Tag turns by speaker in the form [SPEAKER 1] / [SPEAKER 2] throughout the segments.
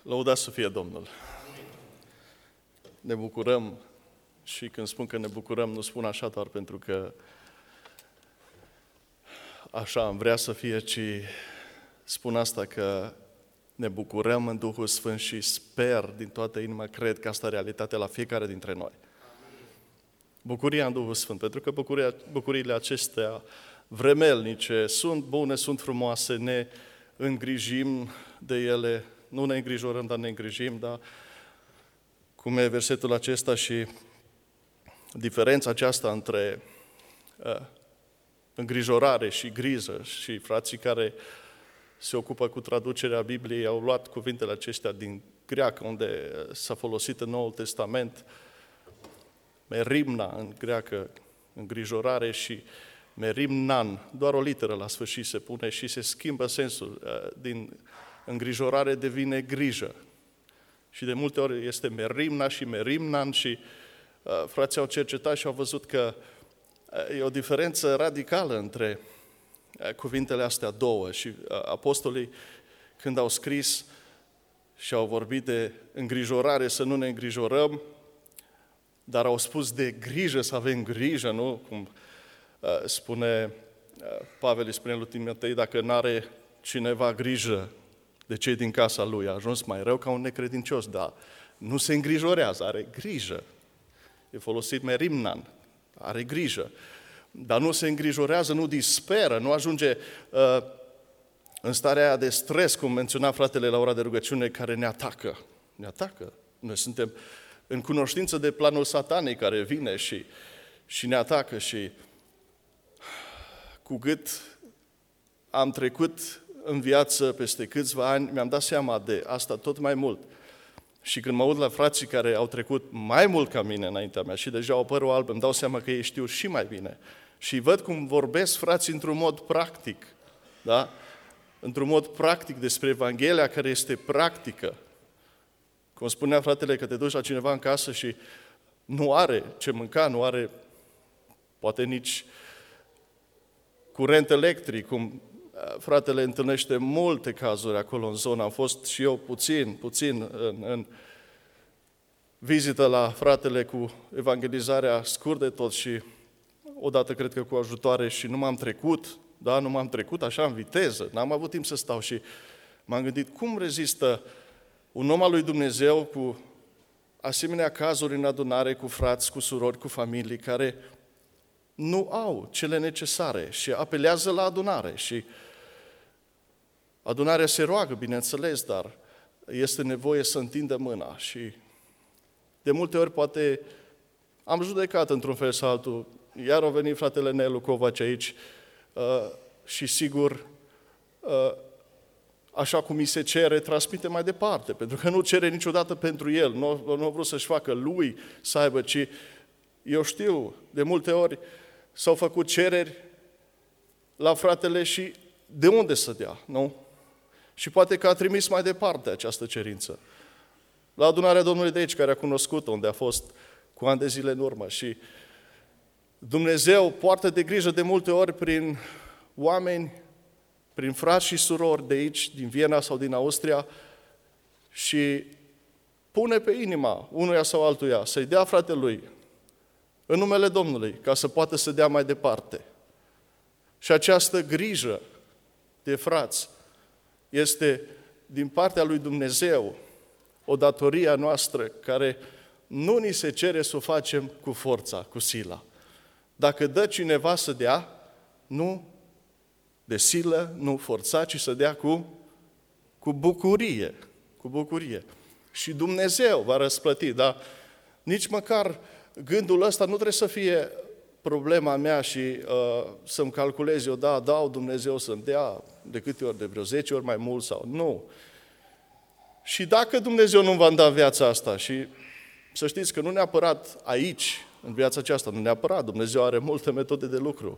[SPEAKER 1] Lăudați să fie Domnul! Ne bucurăm și când spun că ne bucurăm, nu spun așa doar pentru că așa am vrea să fie, ci spun asta că ne bucurăm în Duhul Sfânt și sper din toată inima, cred că asta e realitatea la fiecare dintre noi. Bucuria în Duhul Sfânt, pentru că bucuriile acestea vremelnice sunt bune, sunt frumoase, ne îngrijim de ele, nu ne îngrijorăm, dar ne îngrijim, dar cum e versetul acesta și diferența aceasta între îngrijorare și grijă și frații care se ocupă cu traducerea Bibliei au luat cuvintele acestea din greacă, unde s-a folosit în Noul Testament, merimna în greacă, îngrijorare, și merimnan, doar o literă la sfârșit se pune și se schimbă sensul. Din îngrijorare devine grijă. Și de multe ori este merimna și merimnan și frații au cercetat și au văzut că e o diferență radicală între cuvintele astea două. Și apostolii, când au scris și au vorbit de îngrijorare, să nu ne îngrijorăm, dar au spus de grijă, să avem grijă, nu? Cum spune Pavel, îi spune lui Timotei, dacă n-are cineva grijă de cei din casa lui, a ajuns mai rău ca un necredincios, dar nu se îngrijorează, are grijă. E folosit merimnan, are grijă. Dar nu se îngrijorează, nu disperă, nu ajunge în starea aia de stres, cum menționa fratele la ora de rugăciune, care ne atacă. Ne atacă. Noi suntem în cunoștință de planul satanic care vine și ne atacă și cu cât am trecut în viață peste câțiva ani, mi-am dat seama de asta tot mai mult. Și când mă uit la frații care au trecut mai mult ca mine înaintea mea și deja au părul alb, îmi dau seama că ei știu și mai bine. Și văd cum vorbesc frații într-un mod practic, da? Într-un mod practic despre Evanghelia care este practică. Cum spunea fratele, că te duci la cineva în casă și nu are ce mânca, nu are poate nici curent electric, cum fratele întâlnește multe cazuri acolo în zonă. Am fost și eu puțin în vizită la fratele cu evangelizarea scurt de tot și odată cred că cu ajutoare și nu m-am trecut așa în viteză, n-am avut timp să stau și m-am gândit cum rezistă un om al lui Dumnezeu cu asemenea cazuri în adunare, cu frați, cu surori, cu familii care nu au cele necesare și apelează la adunare. Și adunarea se roagă, bineînțeles, dar este nevoie să întindă mâna. Și de multe ori poate am judecat într-un fel sau altul. Iar a venit fratele Nelu Covaci aici și sigur, așa cum îi se cere, transmite mai departe, pentru că nu cere niciodată pentru el, nu a vrut să-și facă lui să aibă, ci eu știu, de multe ori s-au făcut cereri la fratele și de unde să dea, nu? Și poate că a trimis mai departe această cerință. La adunarea Domnului de aici, care a cunoscut-o, unde a fost cu ani de zile în urmă. Și Dumnezeu poartă de grijă de multe ori prin oameni, prin frați și surori de aici, din Viena sau din Austria, și pune pe inima unuia sau altuia să-i dea fratelui în numele Domnului, ca să poată să dea mai departe. Și această grijă de frați este din partea lui Dumnezeu o datorie a noastră care nu ni se cere să o facem cu forța, cu sila. Dacă dă cineva să dea, nu de silă, nu forța, ci să dea cu bucurie. Cu bucurie. Și Dumnezeu va răsplăti, dar nici măcar gândul ăsta nu trebuie să fie problema mea și să-mi calculez eu, dau Dumnezeu să-mi dea de câte ori, de vreo 10 ori mai mult sau nu. Și dacă Dumnezeu nu-mi va da viața asta și să știți că nu neapărat aici, în viața aceasta, nu neapărat, Dumnezeu are multe metode de lucru.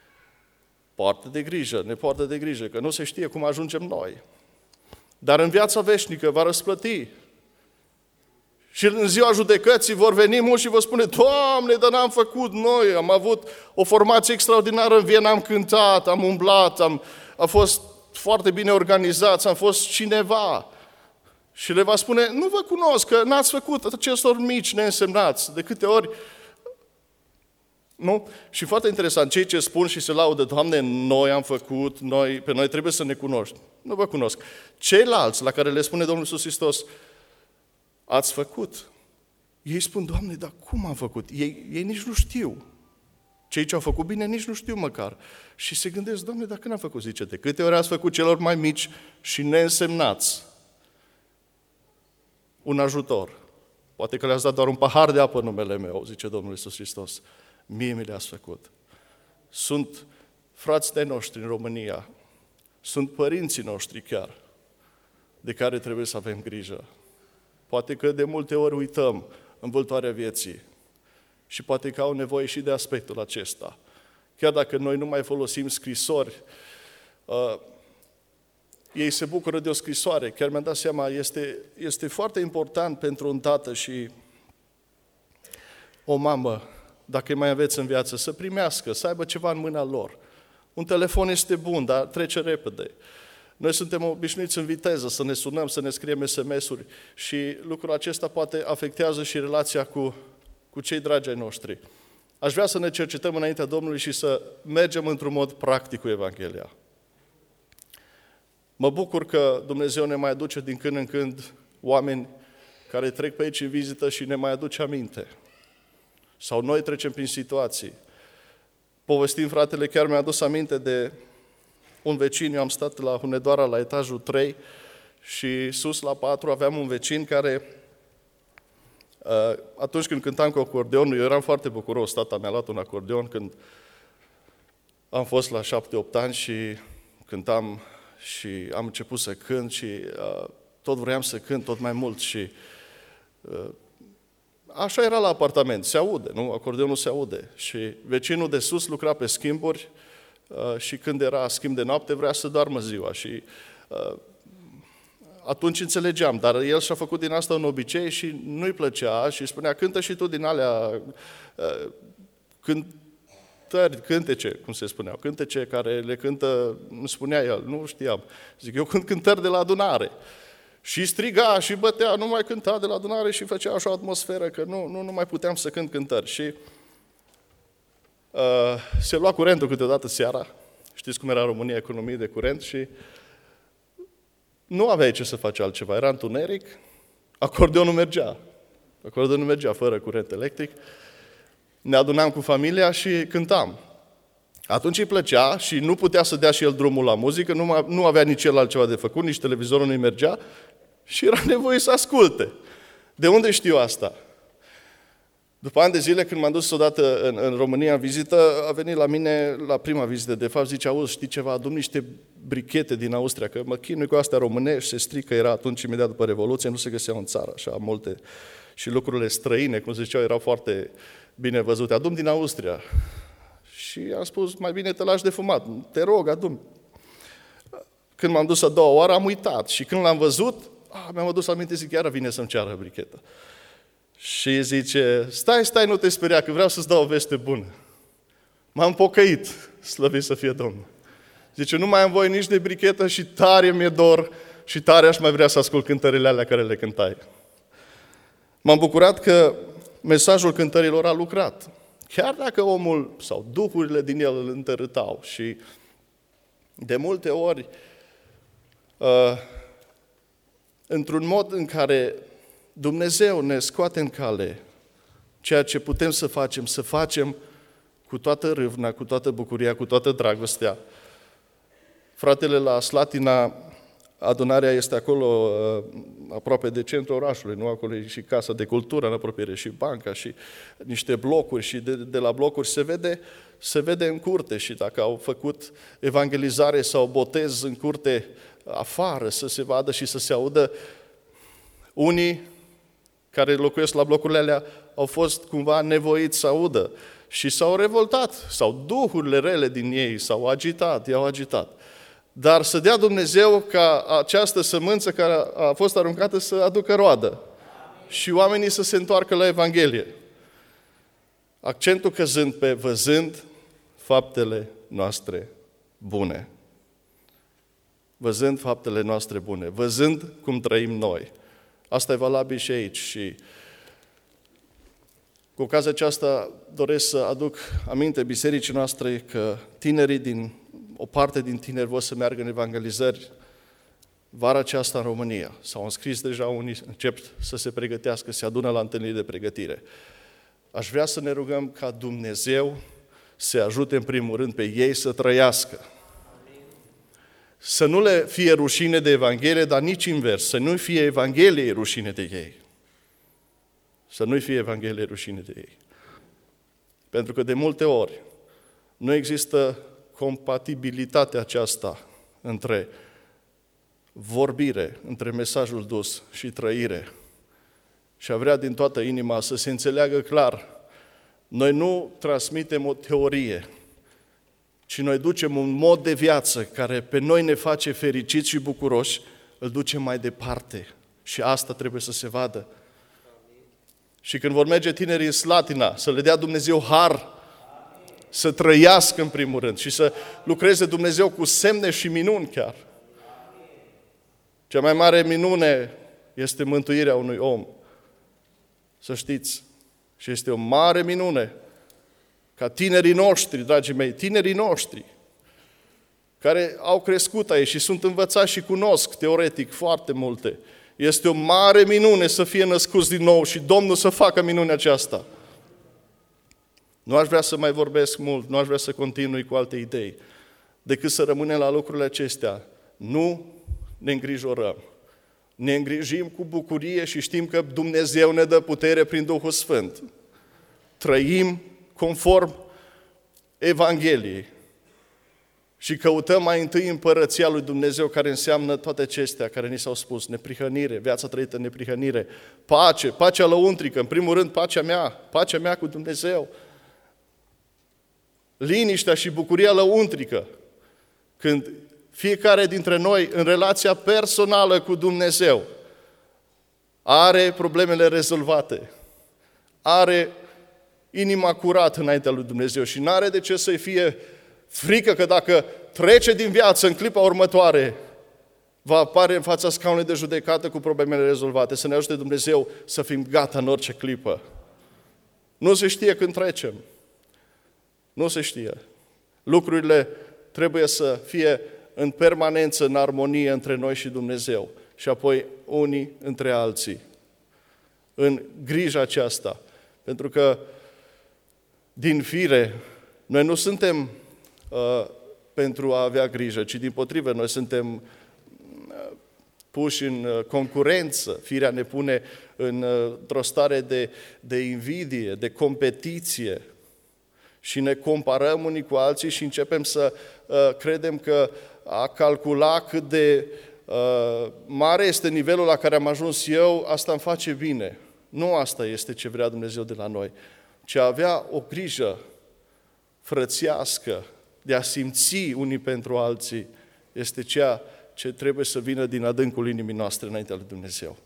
[SPEAKER 1] Ne poartă de grijă, că nu se știe cum ajungem noi. Dar în viața veșnică va răsplăti. Și în ziua judecății vor veni mulți și vă spune, Doamne, dar n-am făcut noi, am avut o formație extraordinară în Viena, am cântat, am umblat, am fost foarte bine organizați, am fost cineva. Și le va spune, nu vă cunosc, că n-ați făcut acestor mici neînsemnați. De câte ori, nu? Și foarte interesant, cei ce spun și se laudă, Doamne, noi am făcut, pe noi trebuie să ne cunoști. Nu vă cunosc. Ceilalți la care le spune Domnul Iisus Hristos, ați făcut. Ei spun, Doamne, dar cum am făcut? Ei nici nu știu. Cei ce au făcut bine nici nu știu măcar. Și se gândesc, Doamne, dar când am făcut? Zice, de câte ori ați făcut celor mai mici și neînsemnați un ajutor? Poate că le-ați dat doar un pahar de apă în numele meu, zice Domnul Iisus Hristos. Mie mi le-ați făcut. Sunt frații de noștri în România, sunt părinții noștri chiar, de care trebuie să avem grijă. Poate că de multe ori uităm învăluitoarea vieții și poate că au nevoie și de aspectul acesta. Chiar dacă noi nu mai folosim scrisori, ei se bucură de o scrisoare. Chiar mi-am dat seama, este foarte important pentru un tată și o mamă, dacă îi mai aveți în viață, să primească, să aibă ceva în mâna lor. Un telefon este bun, dar trece repede. Noi suntem obișnuiți în viteză să ne sunăm, să ne scriem SMS-uri și lucrul acesta poate afectează și relația cu cei dragi ai noștri. Aș vrea să ne cercetăm înaintea Domnului și să mergem într-un mod practic cu Evanghelia. Mă bucur că Dumnezeu ne mai aduce din când în când oameni care trec pe aici în vizită și ne mai aduce aminte. Sau noi trecem prin situații. Povestim, fratele, chiar mi-a adus aminte de un vecin. Eu am stat la Hunedoara, la etajul 3 și sus la 4 aveam un vecin care, atunci când cântam cu acordeonul, eu eram foarte bucuros. Tata mi-a luat un acordeon când am fost la 7-8 ani și cântam și am început să cânt și tot vroiam să cânt tot mai mult și așa era la apartament, se aude, nu? Acordeonul se aude. Și vecinul de sus lucra pe schimburi și când era schimb de noapte vrea să doarmă ziua și atunci înțelegeam, dar el și-a făcut din asta un obicei și nu-i plăcea și spunea, cântă și tu din alea cântece, cum se spuneau, cântece care le cântă, îmi spunea el, nu știam. Zic, eu cânt cântări de la adunare. Și striga și bătea, nu mai cânta de la adunare și făcea așa o atmosferă că nu mai puteam să cânt cântări. Și se lua curentul câteodată seara, știți cum era în România, economie de curent, și nu aveai ce să faci altceva, era întuneric, acordeonul mergea fără curent electric, ne adunam cu familia și cântam. Atunci îi plăcea și nu putea să dea și el drumul la muzică, nu avea nici el altceva de făcut, nici televizorul nu-i mergea și era nevoie să asculte. De unde știu asta? După ani de zile, când m-am dus odată în România în vizită, a venit la mine, la prima vizită, de fapt, zice, auzi, știi ceva, adu niște brichete din Austria, că mă chinui cu astea românești, se strică, era atunci, imediat după Revoluție, nu se găseau în țară, așa, multe, și lucrurile străine, cum se ziceau, erau foarte bine văzute. Adu-mi din Austria. Și am spus, mai bine te lași de fumat, te rog, adu-mi. Când m-am dus a doua oară, am uitat și când l-am văzut, mi-am adus aminte, zic, iară vine să-mi ceară brichetă. Și zice, stai, nu te speria, că vreau să-ți dau o veste bună. M-am pocăit, slăvit să fie Domnul. Zice, nu mai am voie nici de brichetă și tare mi-e dor și tare aș mai vrea să ascult cântările alea care le cântai. M-am bucurat că mesajul cântărilor a lucrat. Chiar dacă omul sau duhurile din el îl întărâtau și de multe ori, într-un mod în care Dumnezeu ne scoate în cale ceea ce putem să facem cu toată râvna, cu toată bucuria, cu toată dragostea. Fratele la Slatina, adunarea este acolo aproape de centrul orașului, nu? Acolo e și Casa de Cultură în apropiere și banca și niște blocuri și de la blocuri se vede în curte și dacă au făcut evangelizare sau botez în curte afară să se vadă și să se audă, unii care locuiesc la blocurile alea au fost cumva nevoiți să audă și s-au revoltat sau duhurile rele din ei i-au agitat. Dar să dea Dumnezeu ca această sămânță care a fost aruncată să aducă roadă și oamenii să se întoarcă la Evanghelie. Accentul căzând pe văzând faptele noastre bune. Văzând faptele noastre bune, văzând cum trăim noi, Asta e valabil și aici. Și cu ocazia aceasta doresc să aduc aminte bisericii noastre că o parte din tineri vor să meargă în evangelizări vara aceasta în România. S-au înscris deja unii, încep să se pregătească, se adună la întâlniri de pregătire. Aș vrea să ne rugăm ca Dumnezeu să ajute în primul rând pe ei să trăiască. Să nu le fie rușine de Evanghelie, dar nici invers, să nu fie Evanghelie rușine de ei. Să nu fie Evanghelie rușine de ei. Pentru că de multe ori nu există compatibilitatea aceasta între vorbire, între mesajul dus și trăire. Și a vrea din toată inima să se înțeleagă clar. Noi nu transmitem o teorie, ci noi ducem un mod de viață care pe noi ne face fericiți și bucuroși, îl ducem mai departe. Și asta trebuie să se vadă. Și când vor merge tinerii în Slatina, să le dea Dumnezeu har, să trăiască în primul rând și să lucreze Dumnezeu cu semne și minuni chiar. Cea mai mare minune este mântuirea unui om. Să știți. Și este o mare minune ca tinerii noștri, dragii mei, tinerii noștri, care au crescut aici și sunt învățați și cunosc teoretic foarte multe. Este o mare minune să fie născuți din nou și Domnul să facă minunea aceasta. Nu aș vrea să mai vorbesc mult, nu aș vrea să continui cu alte idei, decât să rămânem la lucrurile acestea. Nu ne îngrijorăm. Ne îngrijim cu bucurie și știm că Dumnezeu ne dă putere prin Duhul Sfânt. Trăim conform Evangheliei și căutăm mai întâi împărăția lui Dumnezeu, care înseamnă toate acestea care ni s-au spus: neprihănire, viața trăită în neprihănire, pace, pacea lăuntrică, în primul rând pacea mea cu Dumnezeu, liniștea și bucuria lăuntrică, când fiecare dintre noi, în relația personală cu Dumnezeu, are problemele rezolvate, are inima curată înaintea lui Dumnezeu și nu are de ce să-i fie frică că dacă trece din viață în clipa următoare, va apare în fața scaunului de judecată cu problemele rezolvate. Să ne ajute Dumnezeu să fim gata în orice clipă. Nu se știe când trecem. Nu se știe. Lucrurile trebuie să fie în permanență, în armonie între noi și Dumnezeu și apoi unii între alții. În grija aceasta. Pentru că, din fire, noi nu suntem pentru a avea grijă, ci dimpotrivă, noi suntem puși în concurență. Firea ne pune într-o stare de invidie, de competiție și ne comparăm unii cu alții și începem să credem că a calcula cât de mare este nivelul la care am ajuns eu, asta îmi face bine. Nu asta este ce vrea Dumnezeu de la noi, ci a avea o grijă frățească de a simți unii pentru alții este ceea ce trebuie să vină din adâncul inimii noastre înaintea lui Dumnezeu.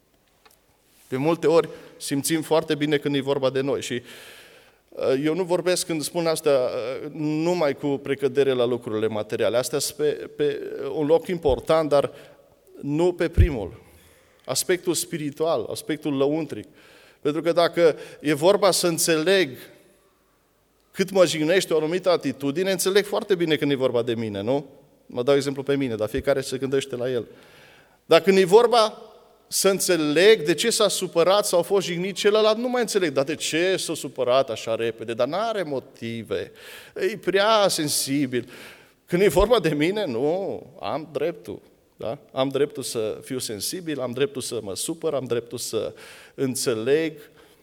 [SPEAKER 1] De multe ori simțim foarte bine când e vorba de noi și eu nu vorbesc când spun asta numai cu precădere la lucrurile materiale. Astea sunt pe un loc important, dar nu pe primul. Aspectul spiritual, aspectul lăuntric. Pentru că dacă e vorba să înțeleg cât mă jignește o anumită atitudine, înțeleg foarte bine când e vorba de mine, nu? Mă dau exemplu pe mine, dar fiecare se gândește la el. Dar când e vorba să înțeleg de ce s-a supărat sau a fost jignit celălalt, nu mai înțeleg. Dar de ce s-a supărat așa repede? Dar n-are motive. E prea sensibil. Când e vorba de mine, nu, am dreptul. Da? Am dreptul să fiu sensibil, am dreptul să mă supăr, am dreptul să înțeleg.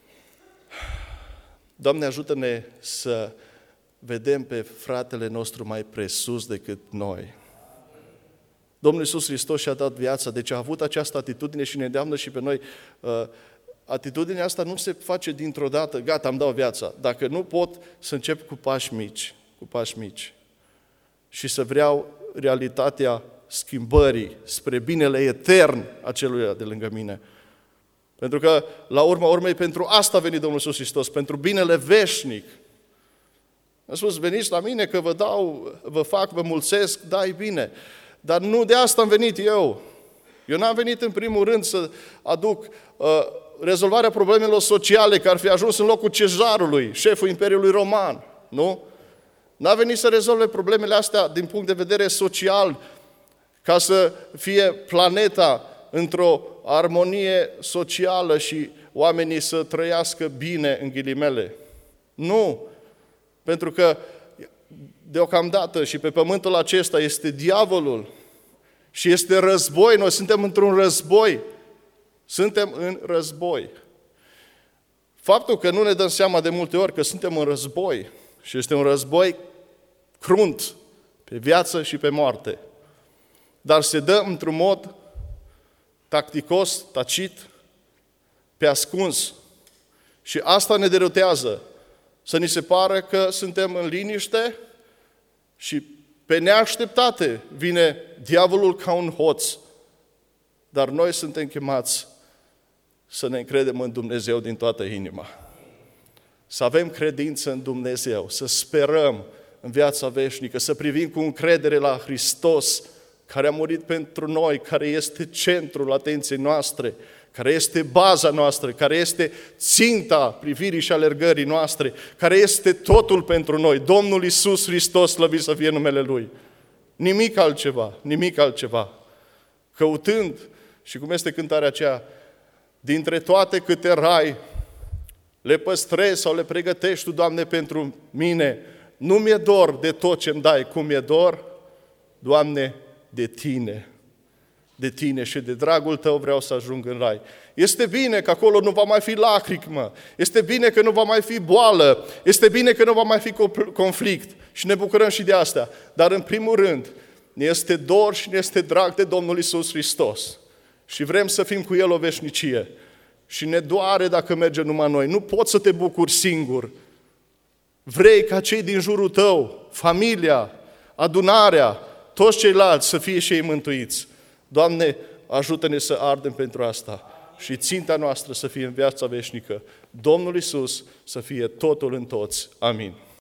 [SPEAKER 1] Doamne, ajută-ne să vedem pe fratele nostru mai presus decât noi. Domnul Iisus Hristos și-a dat viața, deci a avut această atitudine și ne îndeamnă și pe noi. Atitudinea asta nu se face dintr-o dată, gata, am dat viața. Dacă nu pot, să încep cu pași mici. Și să vreau realitatea schimbării spre binele etern a celuilalt de lângă mine. Pentru că, la urma urmei, pentru asta a venit Domnul Iisus Hristos, pentru binele veșnic. A spus, veniți la mine că vă dau, vă fac, vă mulțesc, dai bine. Dar nu de asta am venit eu. Eu n-am venit în primul rând să aduc rezolvarea problemelor sociale, care ar fi ajuns în locul Cezarului, șeful Imperiului Roman, nu? N-a venit să rezolve problemele astea din punct de vedere social, ca să fie planeta într-o armonie socială și oamenii să trăiască bine, în ghilimele. Nu! Pentru că deocamdată și pe pământul acesta este diavolul și este război. Noi suntem într-un război. Suntem în război. Faptul că nu ne dăm seama de multe ori că suntem în război și este un război crunt pe viață și pe moarte, dar se dă într-un mod tacticos, tacit, pe ascuns. Și asta ne derutează. Să ni se pară că suntem în liniște și pe neașteptate vine diavolul ca un hoț. Dar noi suntem chemați să ne încredem în Dumnezeu din toată inima. Să avem credință în Dumnezeu, să sperăm în viața veșnică, să privim cu încredere la Hristos, care a murit pentru noi, care este centrul atenției noastre, care este baza noastră, care este ținta privirii și alergării noastre, care este totul pentru noi. Domnul Iisus Hristos, slăvit să fie numele Lui. Nimic altceva, nimic altceva. Căutând, și cum este cântarea aceea, dintre toate câte rai le păstrezi sau le pregătești Tu, Doamne, pentru mine, nu mi-e dor de tot ce-mi dai, cum mi-e dor, Doamne, de Tine. De Tine și de dragul Tău vreau să ajung în rai. Este bine că acolo nu va mai fi lacrimă, este bine că nu va mai fi boală, este bine că nu va mai fi conflict și ne bucurăm și de asta. Dar în primul rând, ne este dor și ne este drag de Domnul Iisus Hristos și vrem să fim cu El o veșnicie. Și ne doare dacă merge numai noi. Nu poți să te bucuri singur. Vrei ca cei din jurul tău, familia, adunarea, toți ceilalți să fie și ei mântuiți. Doamne, ajută-ne să ardem pentru asta și ținta noastră să fie în viața veșnică. Domnul Iisus să fie totul în toți. Amin.